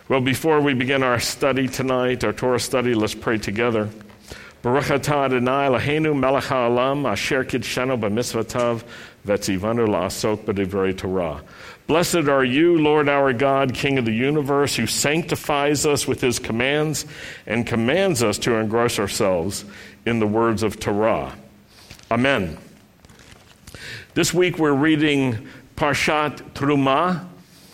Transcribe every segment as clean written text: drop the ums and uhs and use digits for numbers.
Well, before we begin our study tonight, our Torah study, let's pray together. Baruch atah Adonai Eloheinu melech haolam asher kidshanu b'mitzvotav v'tzivanu la'asok b'divrei Torah. Blessed are you, Lord our God, King of the universe, who sanctifies us with his commands and commands us to engross ourselves in the words of Torah. Amen. This week we're reading Parshat Terumah,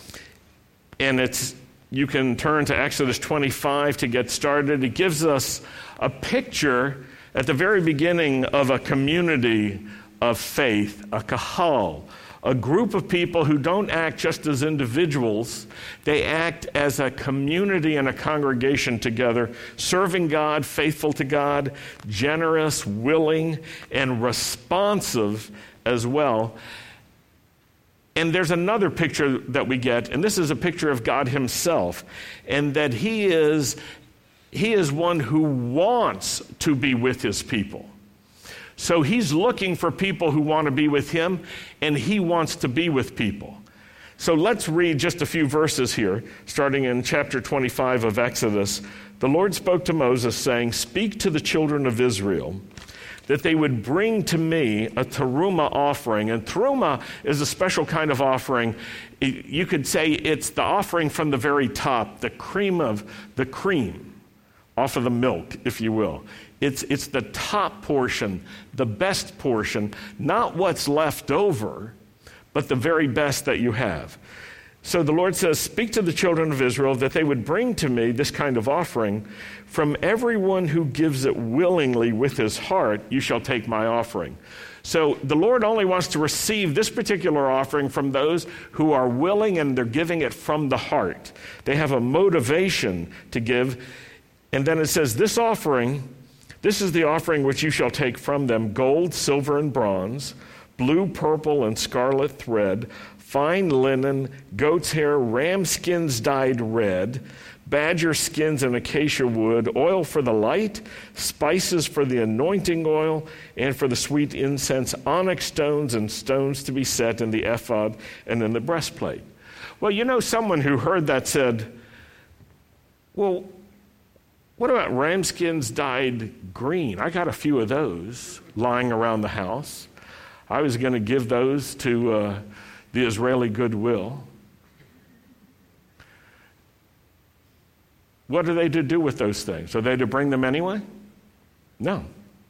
and you can turn to Exodus 25 to get started. It gives us a picture at the very beginning of a community of faith, a kahal, a group of people who don't act just as individuals. They act as a community and a congregation together, serving God, faithful to God, generous, willing, and responsive as well. And there's another picture that we get, and this is a picture of God himself, and that he is one who wants to be with his people. So he's looking for people who want to be with him, and he wants to be with people. So let's read just a few verses here, starting in chapter 25 of Exodus. The Lord spoke to Moses, saying, "Speak to the children of Israel, that they would bring to me a terumah offering." And terumah is a special kind of offering. You could say it's the offering from the very top, the cream off of the milk, if you will. It's the top portion, the best portion, not what's left over, but the very best that you have. So the Lord says, "Speak to the children of Israel that they would bring to me this kind of offering. From everyone who gives it willingly with his heart, you shall take my offering." So the Lord only wants to receive this particular offering from those who are willing, and they're giving it from the heart. They have a motivation to give. And then it says, this is the offering which you shall take from them: gold, silver, and bronze, blue, purple, and scarlet thread, fine linen, goat's hair, ram skins dyed red, badger skins and acacia wood, oil for the light, spices for the anointing oil, and for the sweet incense, onyx stones and stones to be set in the ephod and in the breastplate. Well, someone who heard that said, well, what about ram skins dyed green? I got a few of those lying around the house. I was going to give those to the Israeli Goodwill. What are they to do with those things? Are they to bring them anyway? No.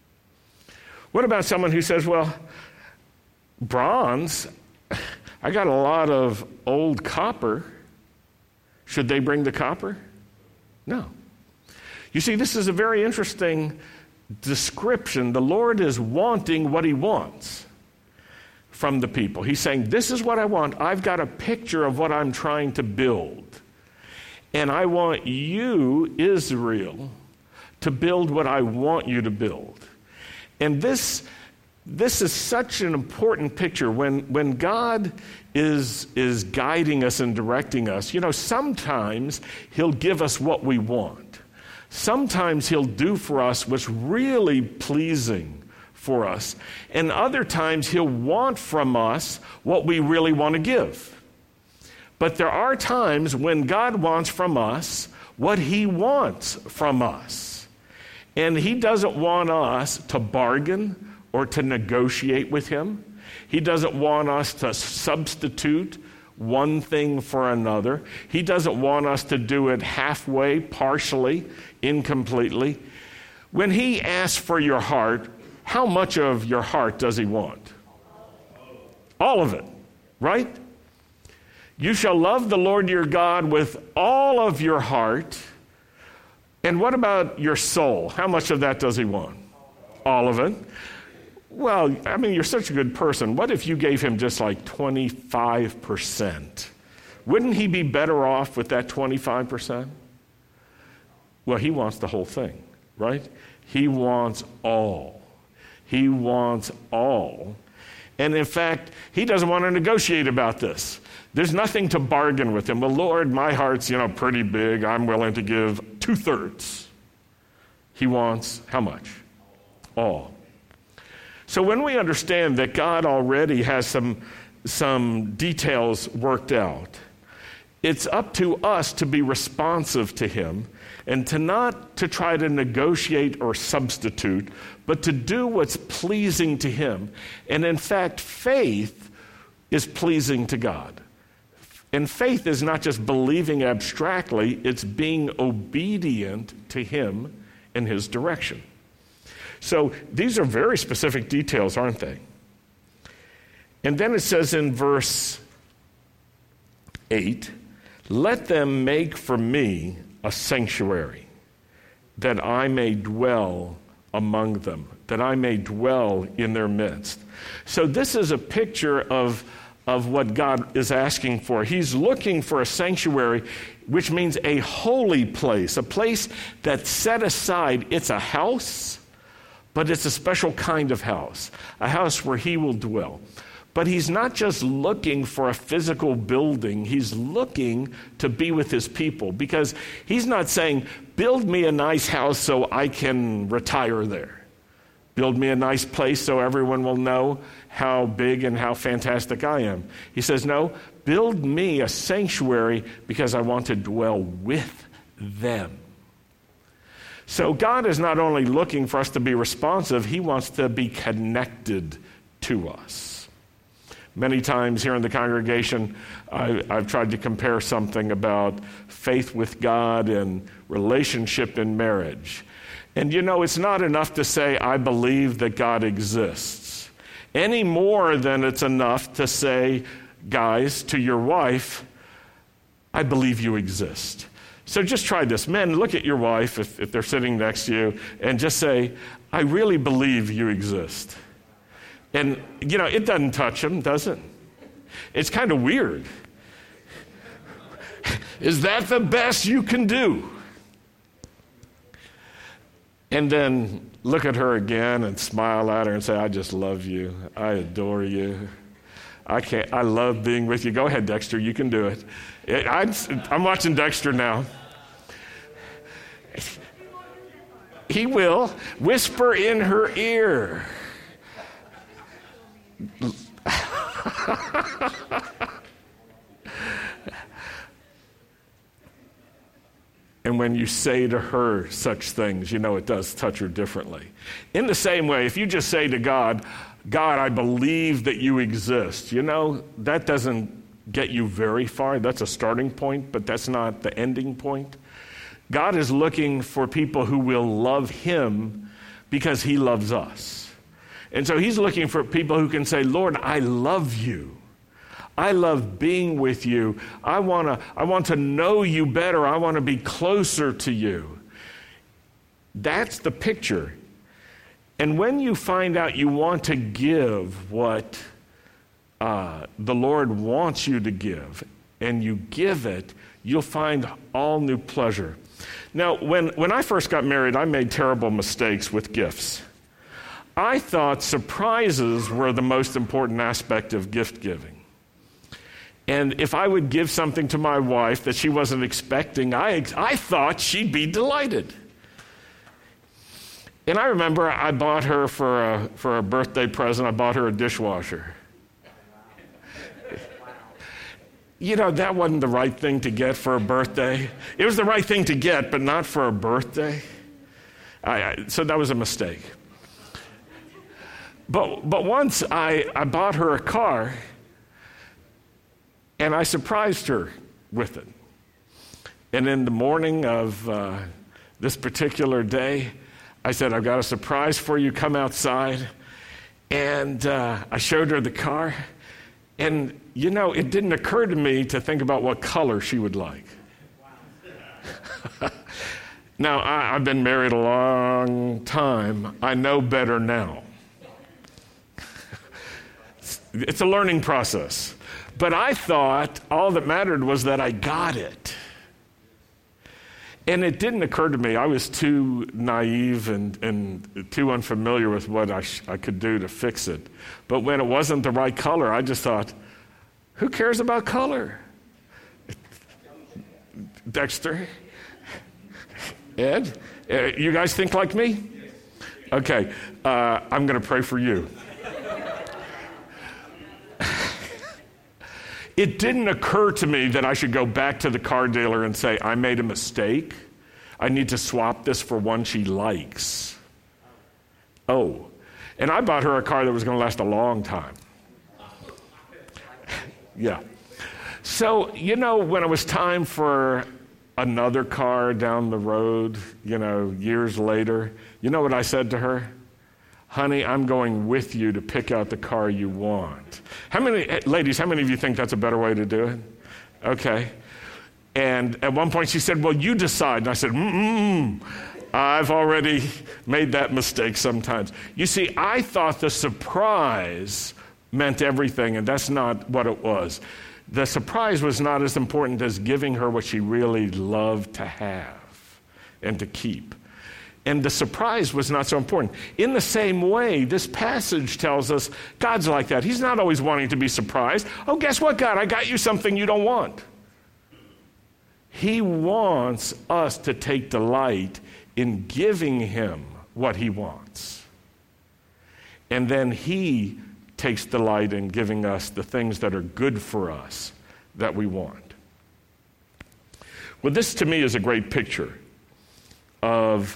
What about someone who says, well, bronze, I got a lot of old copper. Should they bring the copper? No. You see, this is a very interesting description. The Lord is wanting what he wants from the people. He's saying, this is what I want. I've got a picture of what I'm trying to build. And I want you, Israel, to build what I want you to build. And this is such an important picture. When God is guiding us and directing us, sometimes he'll give us what we want. Sometimes he'll do for us what's really pleasing for us. And other times he'll want from us what we really want to give. But there are times when God wants from us what he wants from us. And he doesn't want us to bargain or to negotiate with him. He doesn't want us to substitute one thing for another. He doesn't want us to do it halfway, partially, incompletely. When he asks for your heart, how much of your heart does he want? All of it, right? You shall love the Lord your God with all of your heart. And what about your soul? How much of that does he want? All of it. Well, you're such a good person. What if you gave him just like 25%? Wouldn't he be better off with that 25%? Well, he wants the whole thing, right? He wants all. He wants all. And in fact, he doesn't want to negotiate about this. There's nothing to bargain with him. Well, Lord, my heart's, pretty big. I'm willing to give 2/3. He wants how much? All. So when we understand that God already has some details worked out, It's up to us to be responsive to him and to not to try to negotiate or substitute, but to do what's pleasing to him. And in fact, faith is pleasing to God. And faith is not just believing abstractly, it's being obedient to him in his direction. So these are very specific details, aren't they? And then it says in verse 8, let them make for me a sanctuary, that I may dwell among them, that I may dwell in their midst. So this is a picture of what God is asking for. He's looking for a sanctuary, which means a holy place, a place that's set aside. It's a house, but it's a special kind of house, a house where he will dwell. But he's not just looking for a physical building. He's looking to be with his people, because he's not saying, build me a nice house so I can retire there. Build me a nice place so everyone will know how big and how fantastic I am. He says, no, build me a sanctuary because I want to dwell with them. So God is not only looking for us to be responsive, he wants to be connected to us. Many times here in the congregation, I've tried to compare something about faith with God and relationship in marriage. And it's not enough to say, I believe that God exists, any more than it's enough to say, guys, to your wife, I believe you exist. So just try this. Men, look at your wife, if they're sitting next to you, and just say, I really believe you exist. And, it doesn't touch them, does it? It's kind of weird. Is that the best you can do? And then look at her again and smile at her and say, I just love you. I adore you. I love being with you. Go ahead, Dexter, you can do it. I'm watching Dexter now. He will whisper in her ear. And when you say to her such things, it does touch her differently. In the same way, if you just say to God, God, I believe that you exist, that doesn't get you very far. That's a starting point, but that's not the ending point. God is looking for people who will love him because he loves us. And so he's looking for people who can say, Lord, I love you. I love being with you. I want to know you better. I want to be closer to you. That's the picture. And when you find out you want to give what the Lord wants you to give, and you give it, you'll find all new pleasure. Now, when I first got married, I made terrible mistakes with gifts. I thought surprises were the most important aspect of gift giving. And if I would give something to my wife that she wasn't expecting, I thought she'd be delighted. And I remember I bought her for a birthday present, I bought her a dishwasher. That wasn't the right thing to get for a birthday. It was the right thing to get, but not for a birthday. So that was a mistake. But once I bought her a car, and I surprised her with it. And in the morning of this particular day, I said, I've got a surprise for you, come outside. And I showed her the car. And, it didn't occur to me to think about what color she would like. Now, I've been married a long time. I know better now. It's a learning process. But I thought all that mattered was that I got it. And it didn't occur to me. I was too naive and too unfamiliar with what I could do to fix it. But when it wasn't the right color, I just thought, who cares about color? Dexter? Ed? You guys think like me? Okay, I'm going to pray for you. It didn't occur to me that I should go back to the car dealer and say, I made a mistake. I need to swap this for one she likes. Oh, and I bought her a car that was going to last a long time. Yeah. So, when it was time for another car down the road, years later, you know what I said to her? Honey, I'm going with you to pick out the car you want. Ladies, how many of you think that's a better way to do it? Okay. And at one point she said, well, you decide. And I said, I've already made that mistake sometimes. You see, I thought the surprise meant everything, and that's not what it was. The surprise was not as important as giving her what she really loved to have and to keep. And the surprise was not so important. In the same way, this passage tells us God's like that. He's not always wanting to be surprised. Oh, guess what, God? I got you something you don't want. He wants us to take delight in giving him what he wants. And then he takes delight in giving us the things that are good for us that we want. Well, this to me is a great picture of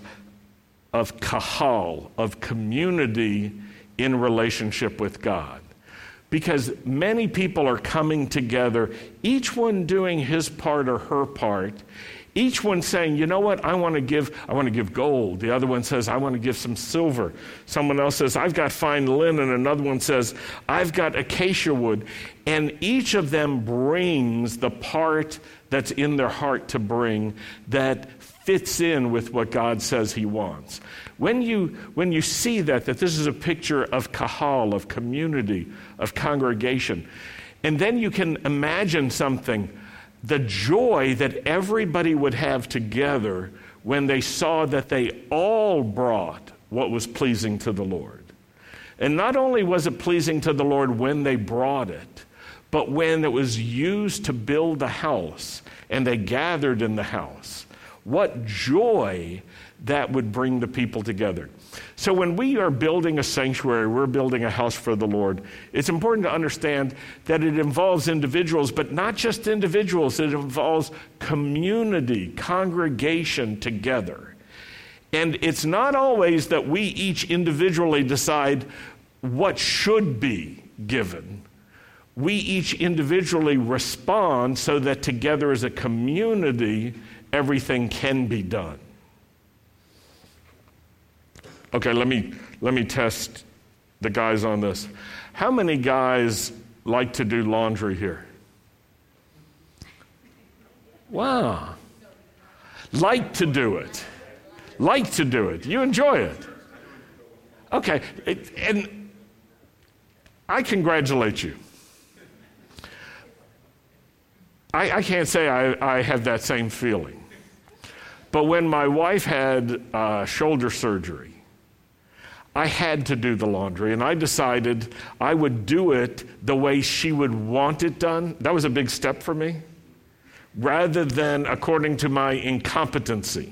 kahal, of community in relationship with God. Because many people are coming together, each one doing his part or her part, each one saying, you know what, I want to give gold. The other one says, I want to give some silver. Someone else says, I've got fine linen. Another one says, I've got acacia wood. And each of them brings the part that's in their heart to bring that fits in with what God says he wants. When you see that this is a picture of kahal, of community, of congregation, and then you can imagine something, the joy that everybody would have together when they saw that they all brought what was pleasing to the Lord. And not only was it pleasing to the Lord when they brought it, but when it was used to build the house and they gathered in the house. What joy that would bring the people together. So when we are building a sanctuary, we're building a house for the Lord, it's important to understand that it involves individuals, but not just individuals. It involves community, congregation together. And it's not always that we each individually decide what should be given. We each individually respond so that together as a community, everything can be done. Okay, let me test the guys on this. How many guys like to do laundry here? Wow. Like to do it. Like to do it. You enjoy it. Okay, and I congratulate you. I can't say I have that same feeling. But when my wife had shoulder surgery, I had to do the laundry, and I decided I would do it the way she would want it done. That was a big step for me, rather than according to my incompetency.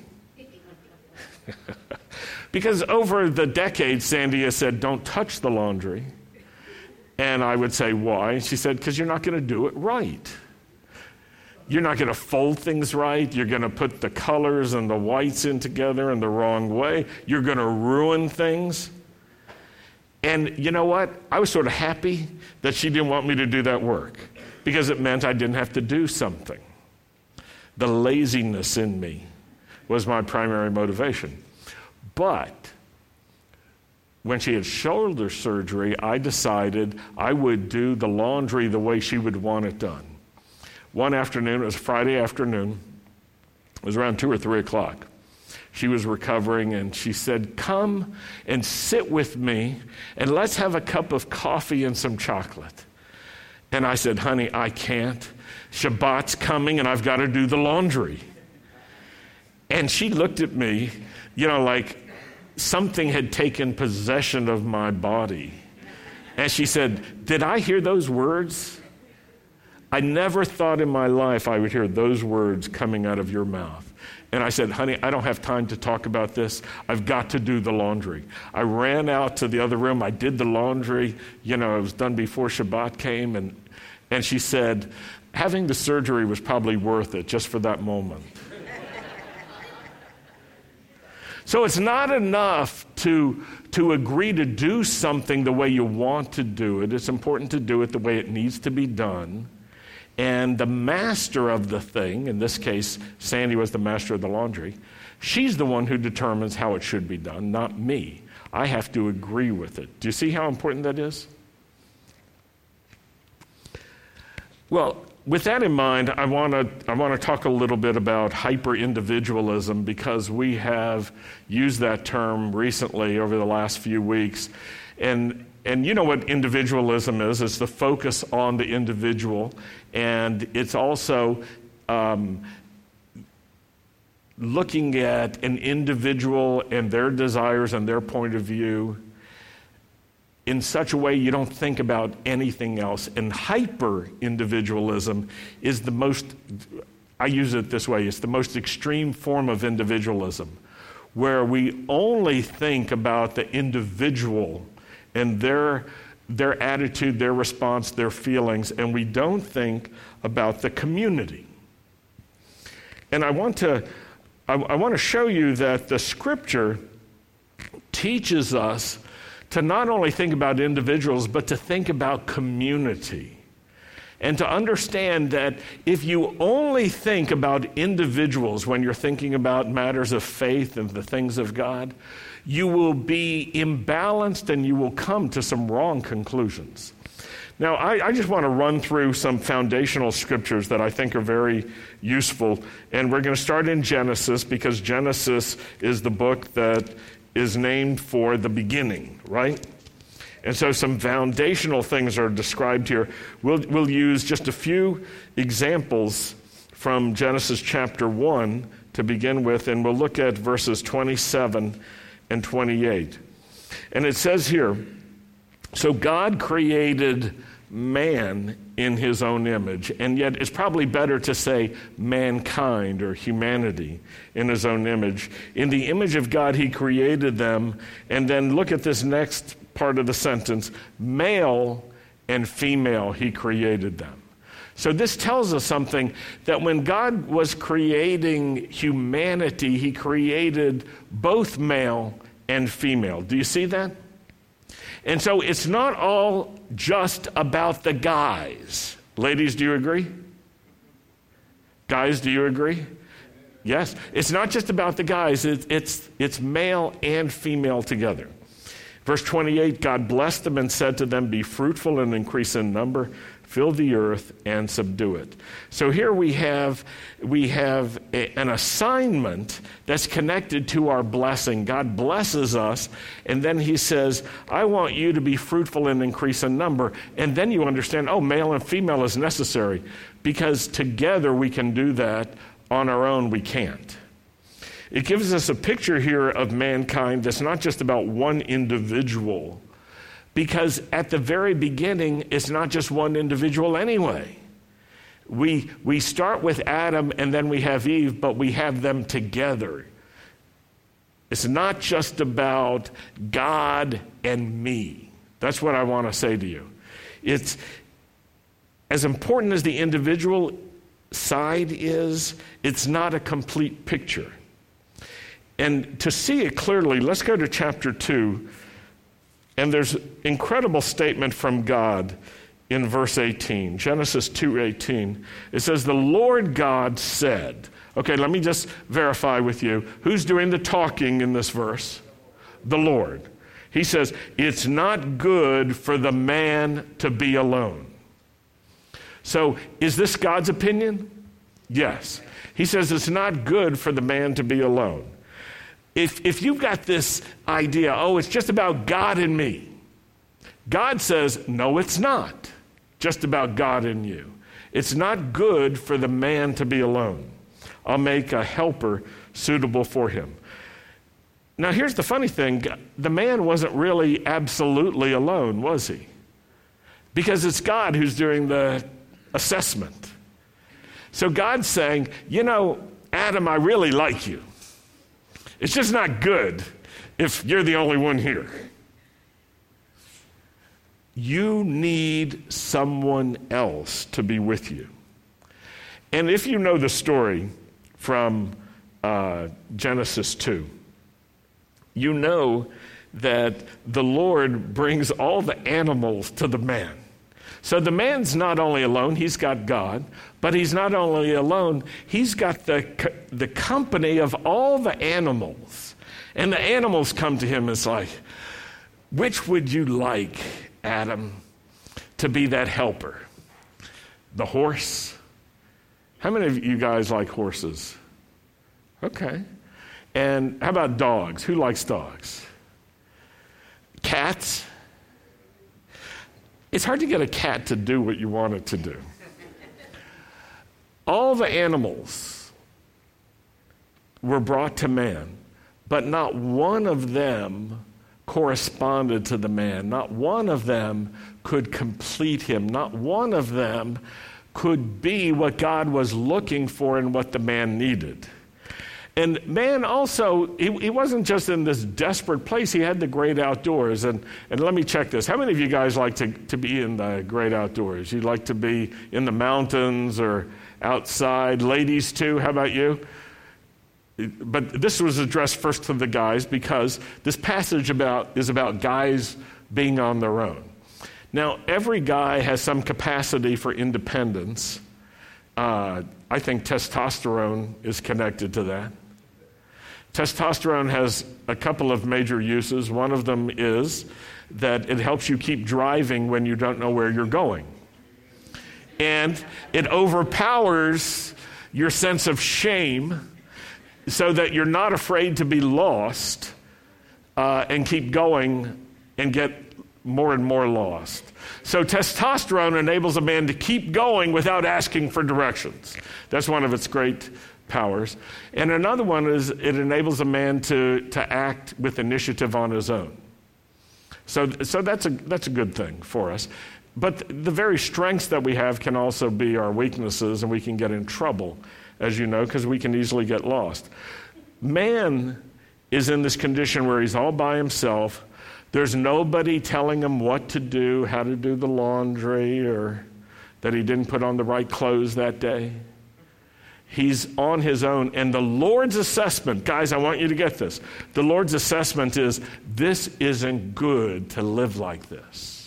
Because over the decades, Sandy has said, don't touch the laundry. And I would say, why? She said, because you're not going to do it right. You're not going to fold things right. You're going to put the colors and the whites in together in the wrong way. You're going to ruin things. And you know what? I was sort of happy that she didn't want me to do that work because it meant I didn't have to do something. The laziness in me was my primary motivation. But when she had shoulder surgery, I decided I would do the laundry the way she would want it done. One afternoon, it was Friday afternoon, it was around 2 or 3 o'clock. She was recovering and she said, come and sit with me and let's have a cup of coffee and some chocolate. And I said, honey, I can't. Shabbat's coming and I've got to do the laundry. And she looked at me, like something had taken possession of my body. And she said, did I hear those words? I never thought in my life I would hear those words coming out of your mouth. And I said, honey, I don't have time to talk about this. I've got to do the laundry. I ran out to the other room. I did the laundry. It was done before Shabbat came. And she said, having the surgery was probably worth it just for that moment. So it's not enough to agree to do something the way you want to do it. It's important to do it the way it needs to be done. And the master of the thing, in this case, Sandy was the master of the laundry, she's the one who determines how it should be done, not me. I have to agree with it. Do you see how important that is? Well, with that in mind, I want to talk a little bit about hyper-individualism, because we have used that term recently over the last few weeks. And you know what individualism is. It's the focus on the individual, and it's also looking at an individual and their desires and their point of view in such a way you don't think about anything else. And hyper-individualism is the most, I use it this way, it's the most extreme form of individualism, where we only think about the individual and their attitude, their response, their feelings, and we don't think about the community. And I want to show you that the Scripture teaches us to not only think about individuals, but to think about community. And to understand that if you only think about individuals when you're thinking about matters of faith and the things of God, you will be imbalanced and you will come to some wrong conclusions. Now, I just want to run through some foundational scriptures that I think are very useful. And we're going to start in Genesis, because Genesis is the book that is named for the beginning, right? And so some foundational things are described here. We'll use just a few examples from Genesis chapter 1 to begin with, and we'll look at verses 27 and 28. And it says here, so God created man in his own image, and yet it's probably better to say mankind or humanity in his own image. In the image of God he created them, and then look at this next part of the sentence, male and female he created them. So this tells us something, that when God was creating humanity, he created both male and female. Do you see that? And so it's not all just about the guys. Ladies, do you agree? Guys, do you agree? Yes. It's not just about the guys. It's male and female together. Verse 28, God blessed them and said to them, be fruitful and increase in number, fill the earth and subdue it. So here we have an assignment that's connected to our blessing. God blesses us, and then he says, I want you to be fruitful and increase in number. And then you understand, male and female is necessary, because together we can do that. On our own, we can't. It gives us a picture here of mankind that's not just about one individual, because at the very beginning, it's not just one individual anyway. We start with Adam and then we have Eve, but we have them together. It's not just about God and me. That's what I want to say to you. It's as important as the individual side is, it's not a complete picture. And to see it clearly, let's go to chapter 2. And there's an incredible statement from God in verse 18. Genesis 2:18. It says, the Lord God said. Okay, let me just verify with you. Who's doing the talking in this verse? The Lord. He says, it's not good for the man to be alone. So, is this God's opinion? Yes. He says it's not good for the man to be alone. If you've got this idea, it's just about God and me. God says, no, it's not just about God and you. It's not good for the man to be alone. I'll make a helper suitable for him. Now, here's the funny thing. The man wasn't really absolutely alone, was he? Because it's God who's doing the assessment. So God's saying, Adam, I really like you. It's just not good if you're the only one here. you need someone else to be with you. And if you know the story from Genesis 2, you know that the Lord brings all the animals to the man. So the man's not only alone, he's got God, but he's not only alone, he's got the company of all the animals. And the animals come to him, it's like, which would you like, Adam, to be that helper? The horse? How many of you guys like horses? Okay. And how about dogs? Who likes dogs? Cats? It's hard to get a cat to do what you want it to do. All the animals were brought to man, but not one of them corresponded to the man. Not one of them could complete him. Not one of them could be what God was looking for and what the man needed. And man also, he wasn't just in this desperate place. He had the great outdoors. And let me check this. How many of you guys like to be in the great outdoors? You like to be in the mountains or outside? Ladies too, how about you? But this was addressed first to the guys because this passage is about guys being on their own. Now, every guy has some capacity for independence. I think testosterone is connected to that. Testosterone has a couple of major uses. One of them is that it helps you keep driving when you don't know where you're going. And it overpowers your sense of shame so that you're not afraid to be lost and keep going and get more and more lost. So testosterone enables a man to keep going without asking for directions. That's one of its great powers. And another one is it enables a man to act with initiative on his own. So that's a good thing for us. But the very strengths that we have can also be our weaknesses, and we can get in trouble, as you know, because we can easily get lost. Man is in this condition where he's all by himself. There's nobody telling him what to do, how to do the laundry, or that he didn't put on the right clothes that day. He's on his own. And the Lord's assessment, guys, I want you to get this. The Lord's assessment is, this isn't good to live like this.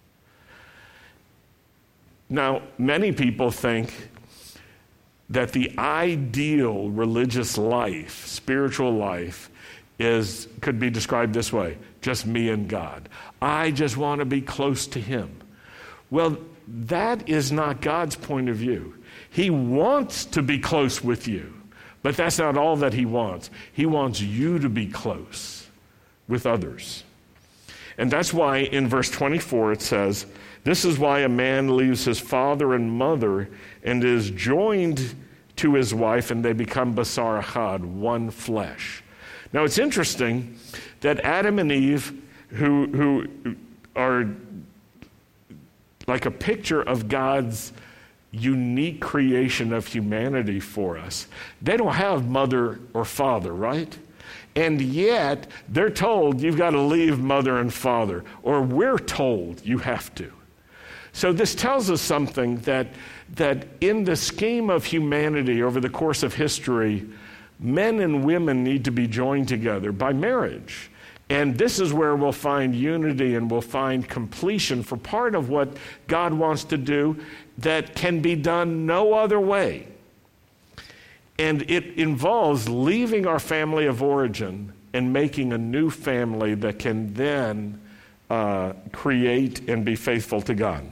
Now, many people think that the ideal religious life, spiritual life, could be described this way: just me and God. I just want to be close to Him. Well, that is not God's point of view. He wants to be close with you, but that's not all that He wants. He wants you to be close with others. And that's why in verse 24 it says, "This is why a man leaves his father and mother and is joined to his wife, and they become basar echad, one flesh." Now it's interesting that Adam and Eve, who are like a picture of God's unique creation of humanity for us, they don't have mother or father, right? And yet they're told you've got to leave mother and father, or we're told you have to. So this tells us something that in the scheme of humanity over the course of history, men and women need to be joined together by marriage. And this is where we'll find unity and we'll find completion for part of what God wants to do that can be done no other way. And it involves leaving our family of origin and making a new family that can then create and be faithful to God.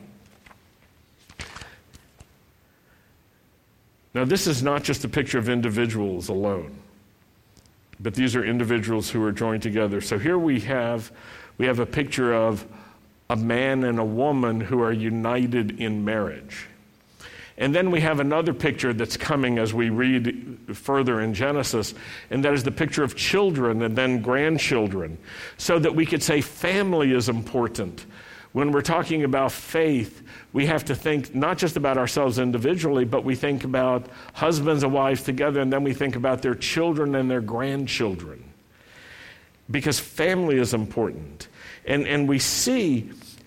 Now, this is not just a picture of individuals alone, but these are individuals who are joined together. So here we have a picture of a man and a woman who are united in marriage. And then we have another picture that's coming as we read further in Genesis, and that is the picture of children and then grandchildren, so that we could say family is important. When we're talking about faith, we have to think not just about ourselves individually, but we think about husbands and wives together, and then we think about their children and their grandchildren. Because family is important. And we see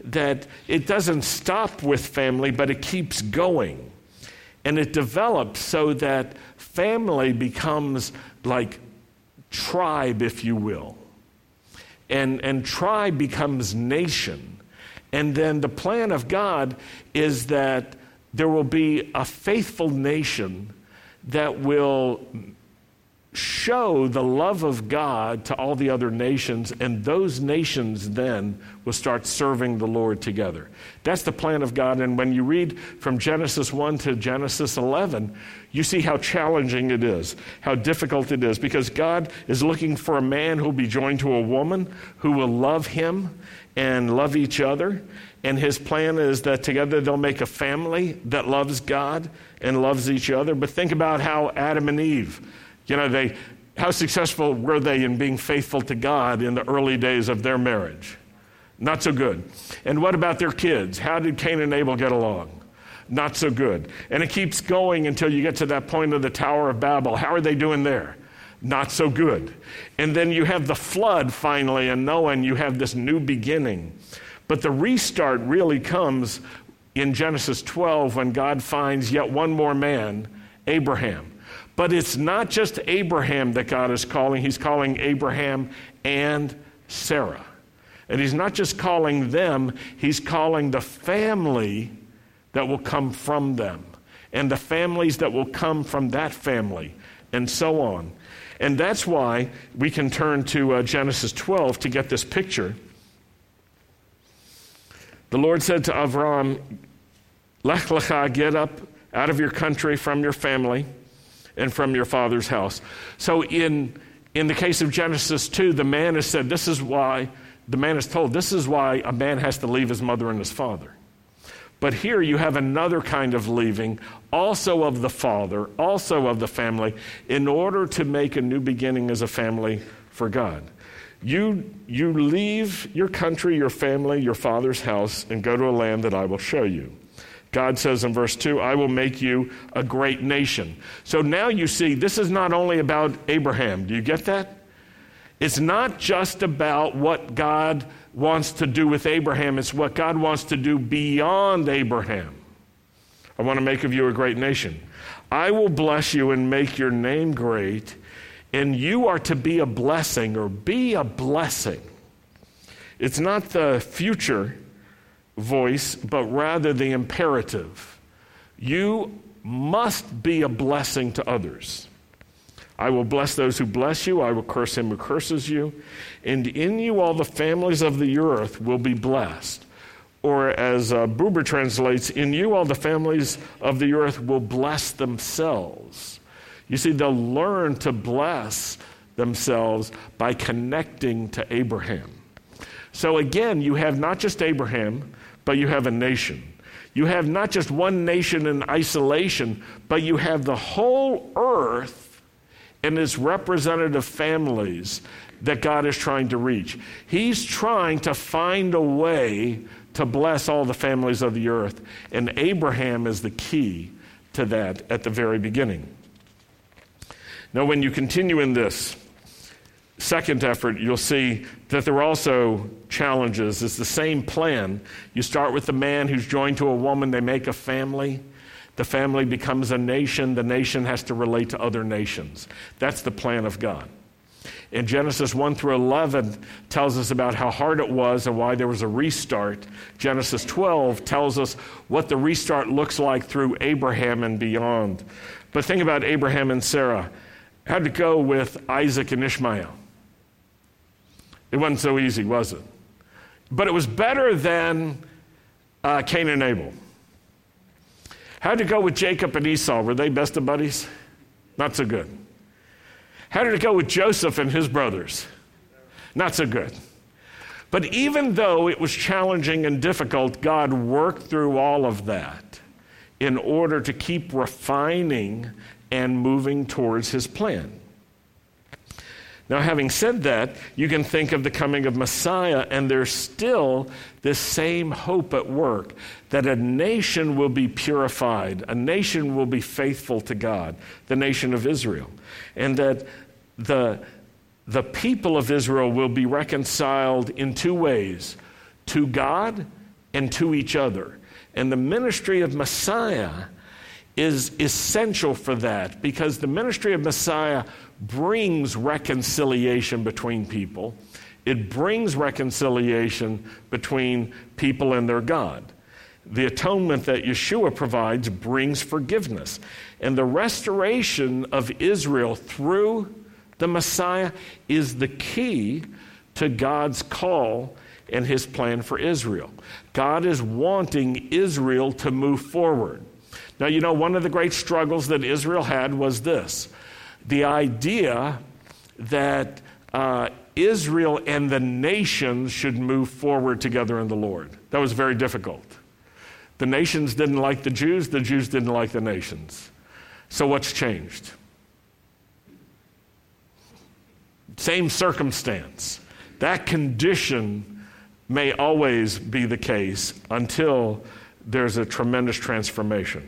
that it doesn't stop with family, but it keeps going. And it develops so that family becomes like tribe, if you will. And tribe becomes nation. And then the plan of God is that there will be a faithful nation that will show the love of God to all the other nations, and those nations then will start serving the Lord together. That's the plan of God, and when you read from Genesis 1 to Genesis 11, you see how challenging it is, how difficult it is, because God is looking for a man who will be joined to a woman who will love him and love each other, and his plan is that together they'll make a family that loves God and loves each other. But think about how Adam and Eve, how successful were they in being faithful to God in the early days of their marriage? Not so good. And what about their kids? How did Cain and Abel get along? Not so good. And it keeps going until you get to that point of the Tower of Babel. How are they doing there? Not so good. And then you have the flood finally, and Noah, and you have this new beginning. But the restart really comes in Genesis 12 when God finds yet one more man, Abraham. But it's not just Abraham that God is calling. He's calling Abraham and Sarah. And he's not just calling them, he's calling the family that will come from them, and the families that will come from that family, and so on. And that's why we can turn to Genesis 12 to get this picture. The Lord said to Avram, Lech lecha, get up out of your country, from your family, and from your father's house. So in the case of Genesis 2, the man is told, this is why a man has to leave his mother and his father. But here you have another kind of leaving, also of the father, also of the family, in order to make a new beginning as a family for God. You leave your country, your family, your father's house, and go to a land that I will show you. God says in verse 2, I will make you a great nation. So now you see, this is not only about Abraham. Do you get that? It's not just about what God wants to do with Abraham. It's what God wants to do beyond Abraham. I want to make of you a great nation. I will bless you and make your name great, and you are to be a blessing, or be a blessing. It's not the future voice, but rather the imperative. You must be a blessing to others. I will bless those who bless you. I will curse him who curses you. And in you all the families of the earth will be blessed. Or as Buber translates, in you all the families of the earth will bless themselves. You see, they'll learn to bless themselves by connecting to Abraham. So again, you have not just Abraham, but you have a nation. You have not just one nation in isolation, but you have the whole earth and its representative families that God is trying to reach. He's trying to find a way to bless all the families of the earth, and Abraham is the key to that at the very beginning. Now, when you continue in this second effort, you'll see that there are also challenges. It's the same plan. You start with the man who's joined to a woman. They make a family. The family becomes a nation. The nation has to relate to other nations. That's the plan of God. And Genesis 1 through 11 tells us about how hard it was and why there was a restart. Genesis 12 tells us what the restart looks like through Abraham and beyond. But think about Abraham and Sarah. How'd it go with Isaac and Ishmael? It wasn't so easy, was it? But it was better than Cain and Abel. How did it go with Jacob and Esau? Were they best of buddies? Not so good. How did it go with Joseph and his brothers? Not so good. But even though it was challenging and difficult, God worked through all of that in order to keep refining and moving towards his plan. Now, having said that, you can think of the coming of Messiah, and there's still this same hope at work, that a nation will be purified, a nation will be faithful to God, the nation of Israel, and that the people of Israel will be reconciled in two ways, to God and to each other. And the ministry of Messiah is essential for that, because the ministry of Messiah brings reconciliation between people. It brings reconciliation between people and their God. The atonement that Yeshua provides brings forgiveness. And the restoration of Israel through the Messiah is the key to God's call and his plan for Israel. God is wanting Israel to move forward. Now, you know, one of the great struggles that Israel had was this: the idea that Israel and the nations should move forward together in the Lord. That was very difficult. The nations didn't like the Jews didn't like the nations. So what's changed? Same circumstance. That condition may always be the case until there's a tremendous transformation.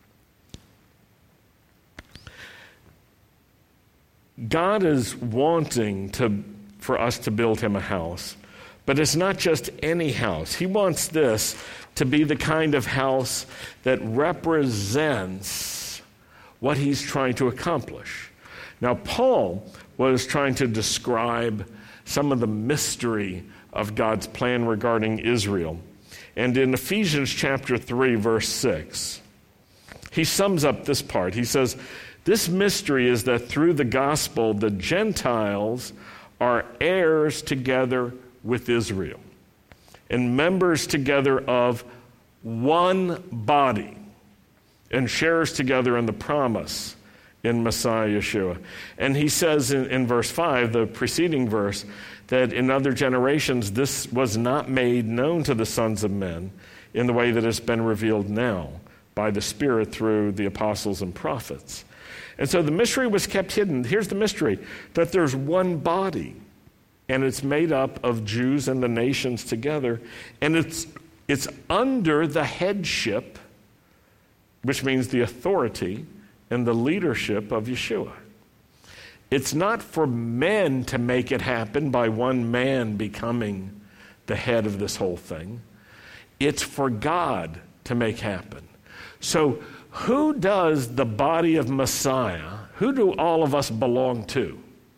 God is wanting for us to build him a house, but it's not just any house. He wants this to be the kind of house that represents what he's trying to accomplish. Now, Paul was trying to describe some of the mystery of God's plan regarding Israel. And in Ephesians chapter 3, verse 6, he sums up this part. He says, "This mystery is that through the gospel, the Gentiles are heirs together with Israel and members together of one body and sharers together in the promise in Messiah Yeshua." And he says in verse 5, the preceding verse, that in other generations this was not made known to the sons of men in the way that has been revealed now by the Spirit through the apostles and prophets. And so the mystery was kept hidden. Here's the mystery, that there's one body, and it's made up of Jews and the nations together, and it's under the headship, which means the authority and the leadership of Yeshua. It's not for men to make it happen by one man becoming the head of this whole thing. It's for God to make happen. So who does the body of Messiah, who do all of us belong to?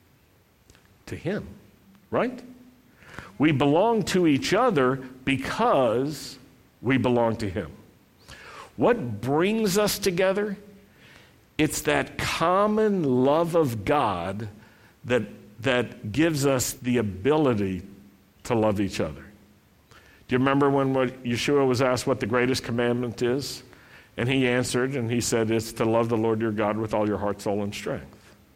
To him, right? We belong to each other because we belong to him. What brings us together? It's that common love of God that gives us the ability to love each other. Do you remember when Yeshua was asked what the greatest commandment is? And he answered, and he said, it's to love the Lord your God with all your heart, soul, and strength.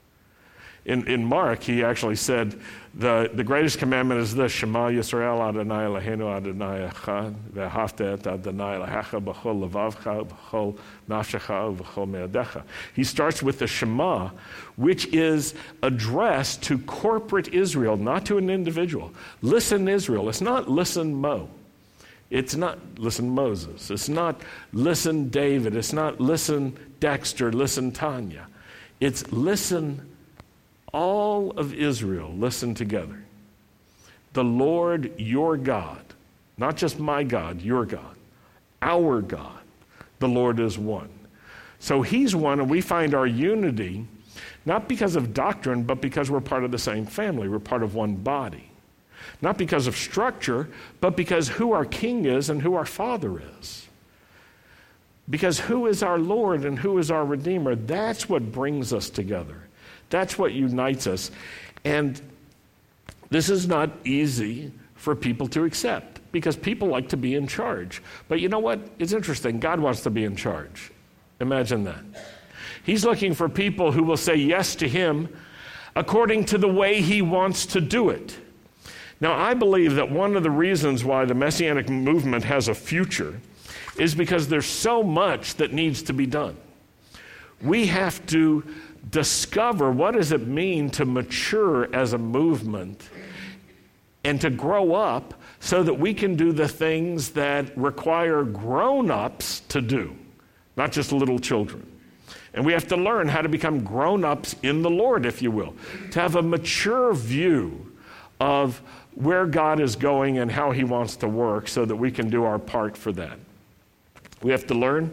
In Mark, he actually said, the greatest commandment is this: Shema Yisrael Adonai Eloheinu Adonai Echad, ve'ahavta et Adonai Elohecha b'chol levavcha, b'chol nafshecha, v'chol me'adecha. He starts with the Shema, which is addressed to corporate Israel, not to an individual. Listen, Israel. It's not listen, Mo. It's not listen, Moses. It's not listen, David. It's not listen, Dexter. Listen, Tanya. It's listen, all of Israel, listen together. The Lord your God, not just my God, your God, our God, the Lord is one. So he's one, and we find our unity not because of doctrine, but because we're part of the same family. We're part of one body. Not because of structure, but because who our King is and who our Father is. Because who is our Lord and who is our Redeemer, that's what brings us together. That's what unites us. And this is not easy for people to accept because people like to be in charge. But you know what? It's interesting. God wants to be in charge. Imagine that. He's looking for people who will say yes to him according to the way he wants to do it. Now, I believe that one of the reasons why the Messianic movement has a future is because there's so much that needs to be done. We have to discover what does it mean to mature as a movement and to grow up so that we can do the things that require grown-ups to do, not just little children. And we have to learn how to become grown-ups in the Lord, if you will, to have a mature view of where God is going and how he wants to work so that we can do our part for that. We have to learn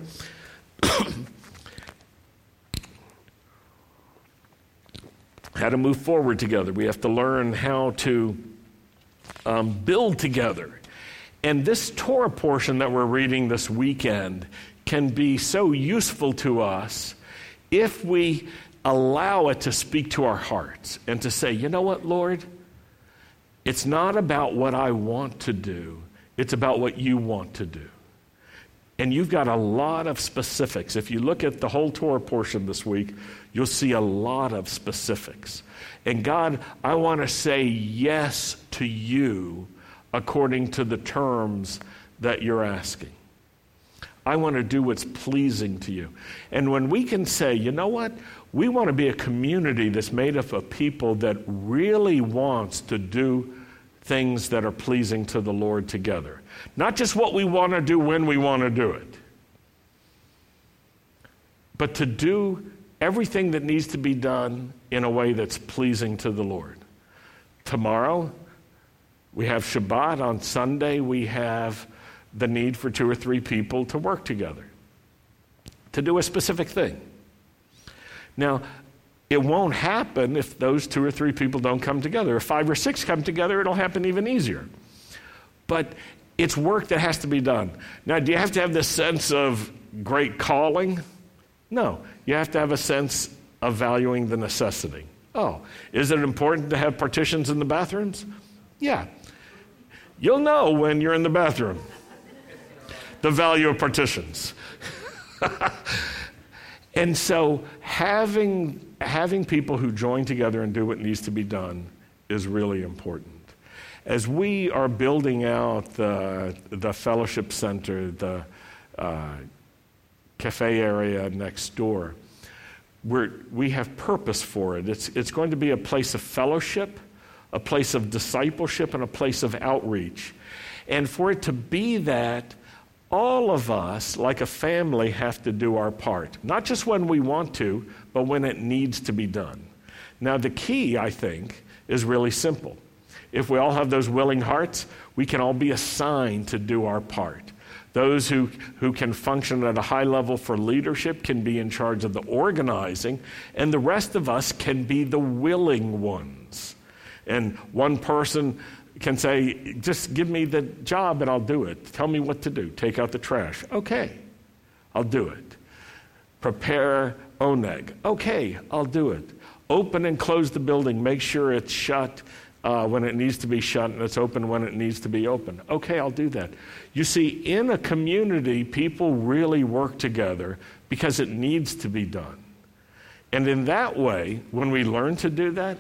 how to move forward together. We have to learn how to build together. And this Torah portion that we're reading this weekend can be so useful to us if we allow it to speak to our hearts and to say, you know what, Lord? It's not about what I want to do. It's about what you want to do. And you've got a lot of specifics. If you look at the whole Torah portion this week, you'll see a lot of specifics. And God, I want to say yes to you according to the terms that you're asking. I want to do what's pleasing to you. And when we can say, you know what? We want to be a community that's made up of people that really wants to do things that are pleasing to the Lord together. Not just what we want to do when we want to do it, but to do everything that needs to be done in a way that's pleasing to the Lord. Tomorrow, we have Shabbat. On Sunday, we have the need for 2 or 3 people to work together, to do a specific thing. Now, it won't happen if those 2 or 3 people don't come together. If 5 or 6 come together, it'll happen even easier. But it's work that has to be done. Now, do you have to have this sense of great calling? No. You have to have a sense of valuing the necessity. Oh, is it important to have partitions in the bathrooms? Yeah. You'll know when you're in the bathroom the value of partitions. And so having people who join together and do what needs to be done is really important. As we are building out the fellowship center, the cafe area next door, we have purpose for it. It's going to be a place of fellowship, a place of discipleship, and a place of outreach. And for it to be that, all of us, like a family, have to do our part. Not just when we want to, but when it needs to be done. Now, the key, I think, is really simple. If we all have those willing hearts, we can all be assigned to do our part. Those who can function at a high level for leadership can be in charge of the organizing, and the rest of us can be the willing ones. And one person can say, just give me the job and I'll do it. Tell me what to do. Take out the trash. Okay, I'll do it. Prepare oneg. Okay, I'll do it. Open and close the building. Make sure it's shut when it needs to be shut and it's open when it needs to be open. Okay, I'll do that. You see, in a community, people really work together because it needs to be done. And in that way, when we learn to do that,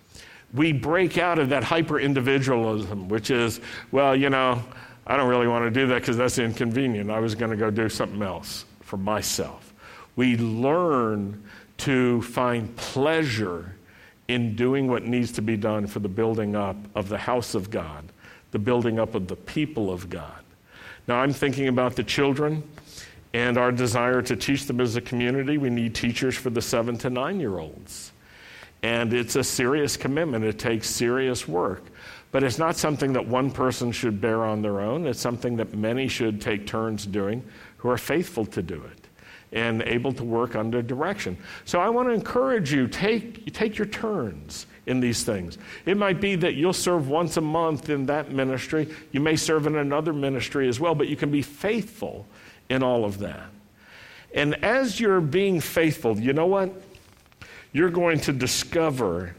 we break out of that hyper-individualism, which is, well, you know, I don't really want to do that because that's inconvenient. I was going to go do something else for myself. We learn to find pleasure in doing what needs to be done for the building up of the house of God, the building up of the people of God. Now, I'm thinking about the children and our desire to teach them as a community. We need teachers for the 7 to 9-year-olds. And it's a serious commitment. It takes serious work. But it's not something that one person should bear on their own. It's something that many should take turns doing who are faithful to do it and able to work under direction. So I want to encourage you, take your turns in these things. It might be that you'll serve once a month in that ministry. You may serve in another ministry as well, but you can be faithful in all of that. And as you're being faithful, you know what? You're going to discover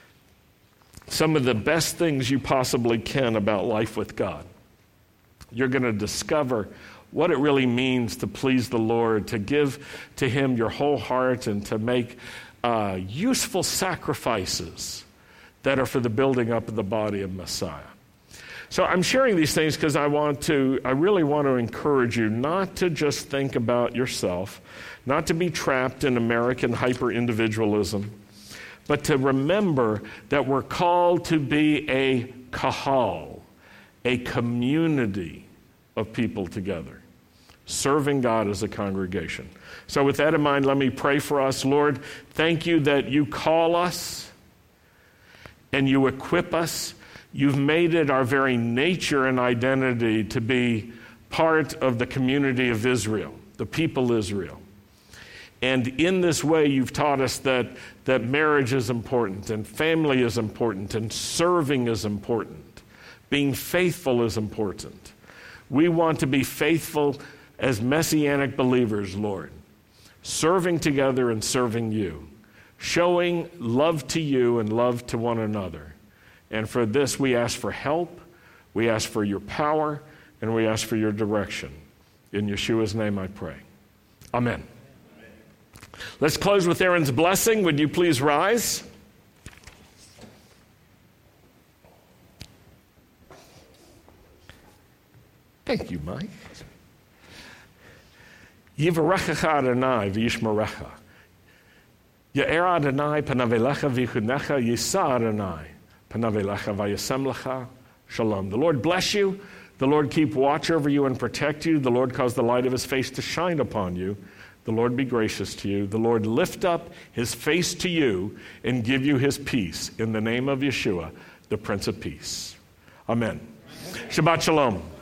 some of the best things you possibly can about life with God. You're going to discover what it really means to please the Lord, to give to Him your whole heart, and to make useful sacrifices that are for the building up of the body of Messiah. So I'm sharing these things because I really want to encourage you not to just think about yourself, not to be trapped in American hyper-individualism, but to remember that we're called to be a kahal, a community of people together, serving God as a congregation. So with that in mind, let me pray for us. Lord, thank you that you call us and you equip us You've made it our very nature and identity to be part of the community of Israel, the people Israel. And in this way, you've taught us that marriage is important, and family is important, and serving is important. Being faithful is important. We want to be faithful as Messianic believers, Lord, serving together and serving you, showing love to you and love to one another. And for this, we ask for help, we ask for your power, and we ask for your direction. In Yeshua's name I pray. Amen. Let's close with Aaron's blessing. Would you please rise? Thank you, Mike. Yivarechecha Adonai v'yishmerecha. Ya'er Adonai panav elecha v'yichunecha. Yisa Adonai panav elecha v'yasem lecha. Shalom. The Lord bless you. The Lord keep watch over you and protect you. The Lord cause the light of his face to shine upon you. The Lord be gracious to you. The Lord lift up his face to you and give you his peace. In the name of Yeshua, the Prince of Peace. Amen. Shabbat Shalom.